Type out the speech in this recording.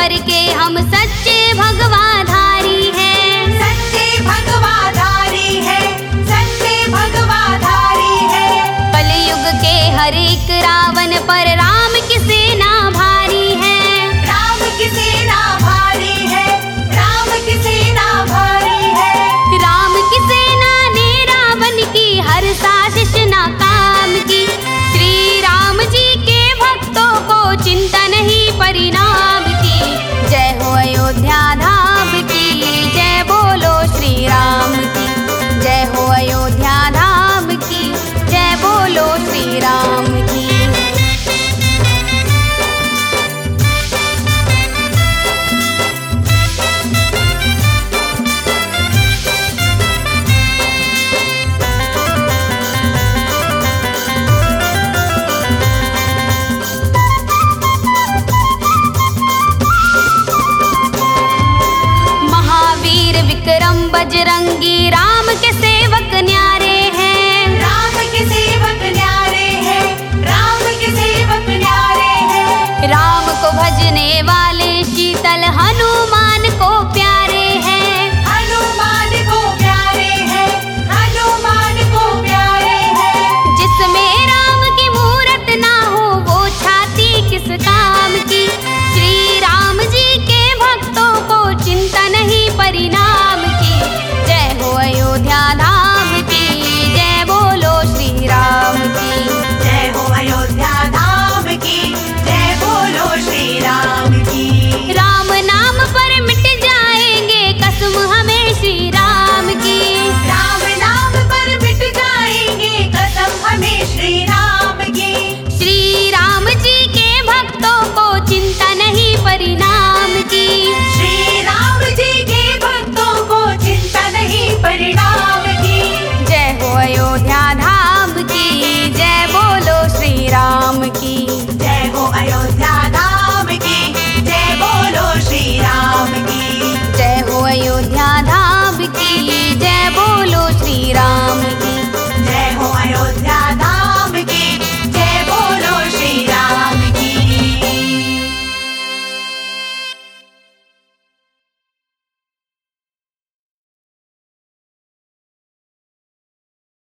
करके हम सच्चे भगवाधारी हैं। सच्चे भगवाधारी है, सच्चे भगवाधारी है। कलयुग के हर एक रावण पर राम की सेना भारी है। राम की सेना भारी है, राम की सेना भारी है। राम की सेना ने रावण की हर साजिश नाकाम की। श्री राम जी के भक्तों को चिंता नहीं परिणाम की। जय हो अयोध्या धाम की, जय बोलो श्री राम की। जय हो अयोध्या धाम की, जय बोलो श्री राम की। महावीर विक्रम बजरंगी राम के सेवक न्यारे हैं। राम के सेवक न्यारे हैं, राम के सेवक न्यारे हैं। राम को भजने वाले